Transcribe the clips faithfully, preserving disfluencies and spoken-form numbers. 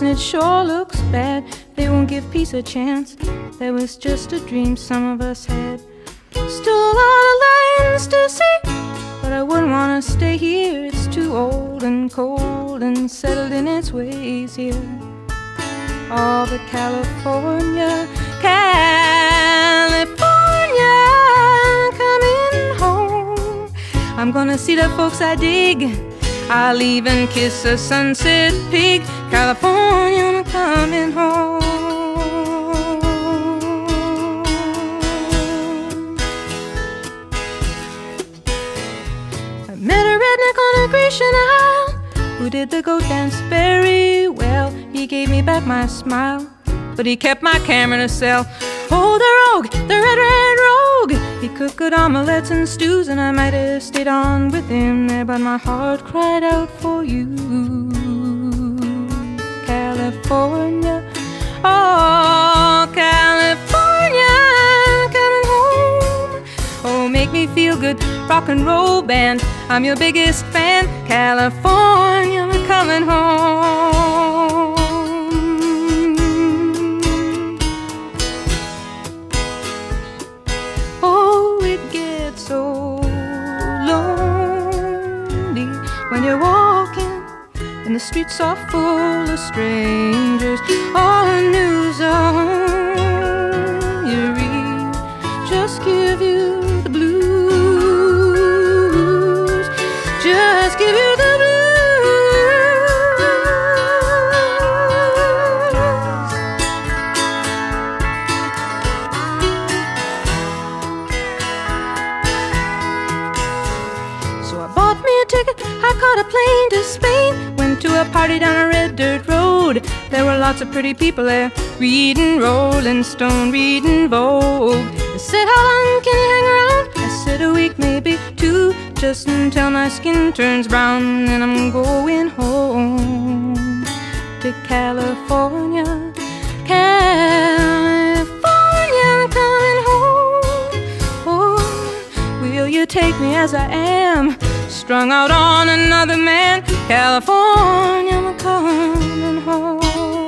it sure looks bad. They won't give peace a chance. That was just a dream some of us had. Still a lot of lands to see, but I wouldn't want to stay here. It's too old and cold and settled in its ways here. Oh, but California, California, coming home. I'm gonna see the folks I dig. I'll even kiss a sunset pig. California, I'm coming home. I met a redneck on a Grecian Isle who did the goat dance very well. He gave me back my smile, but he kept my camera in a cell. Oh, the rogue, the red, red rogue. He cooked good omelets and stews, and I might have stayed on with him there, but my heart cried out for you. California, oh, California, coming home. Oh, make me feel good, rock and roll band. I'm your biggest fan. California, we're coming home. Oh, it gets so lonely when you're walking and the streets are full of strangers. All the news are you read just give you the blues, just give you the blues. So I bought me a ticket, I caught a plane to Spain. Went to a party down a red dirt road. There were lots of pretty people there, reading Rolling Stone, reading Vogue. They said, how long can you hang around? I said, a week, maybe two, just until my skin turns brown. Then I'm going home to California, California, I'm coming home. Oh, will you take me as I am, strung out on another man? California, I'm coming home.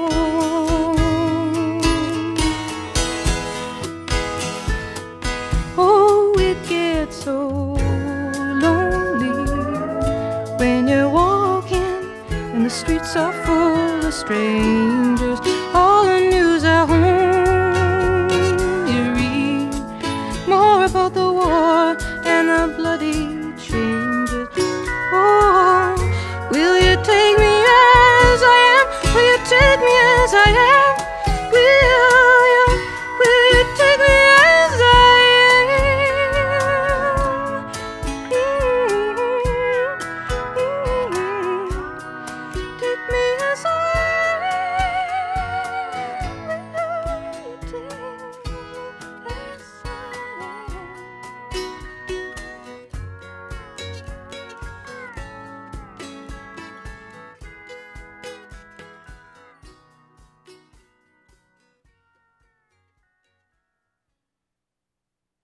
Oh, it gets so lonely when you're walking and the streets are full of strangers.